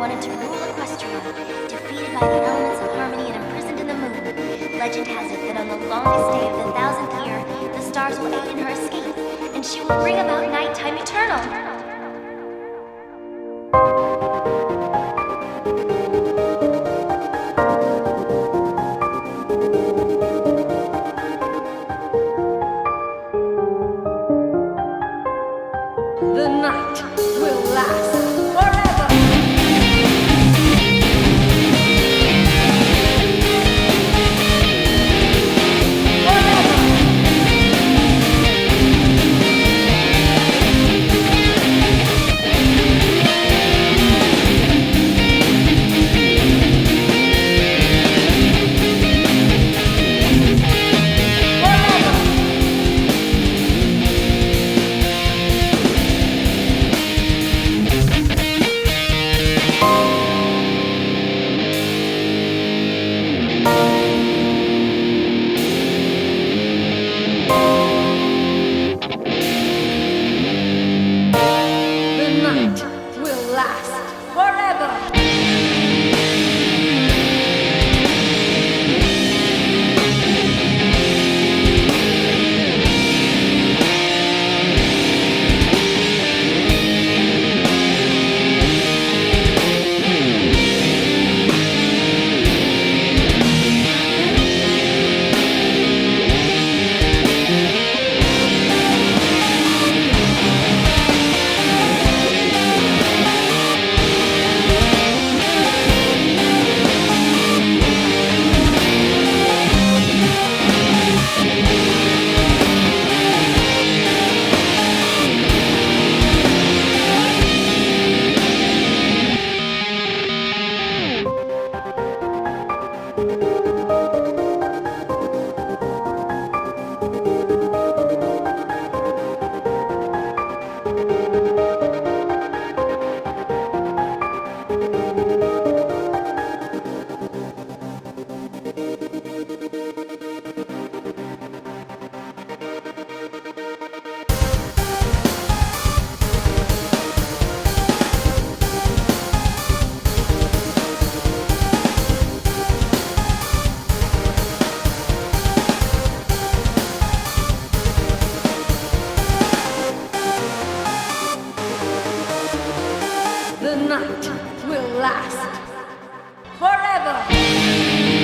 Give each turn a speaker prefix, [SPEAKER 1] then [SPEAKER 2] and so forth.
[SPEAKER 1] wanted to rule Equestria, defeated by the elements of harmony and imprisoned in the moon. Legend has it that on the longest day of the 1000th year, the stars will aid in her escape, and she will bring about nighttime eternal.
[SPEAKER 2] The night will last forever. The night will last forever. The night will last forever.